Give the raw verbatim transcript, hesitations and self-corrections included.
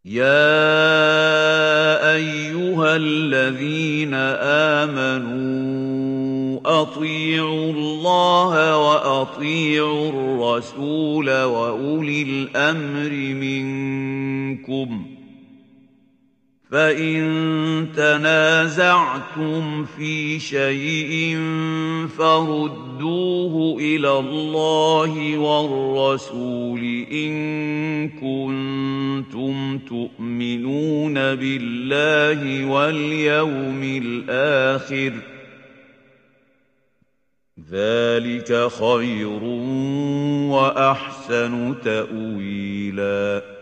يَا أَيُّهَا الَّذِينَ آمَنُوا أَطِيعُوا اللَّهَ وَأَطِيعُوا الرَّسُولَ وَأُولِي الْأَمْرِ مِنكُمْ ۖ فَإِن تَنَازَعْتُمْ فِي شَيْءٍ فَرُدُّوهُ إِلَى اللَّهِ وَالرَّسُولِ إِن كُنتُمْ تُؤْمِنُونَ بِاللَّهِ وَالْيَوْمِ الْآخِرِ ۚ ذَلِكَ خَيْرٌ وَأَحْسَنُ تَأْوِيلًا.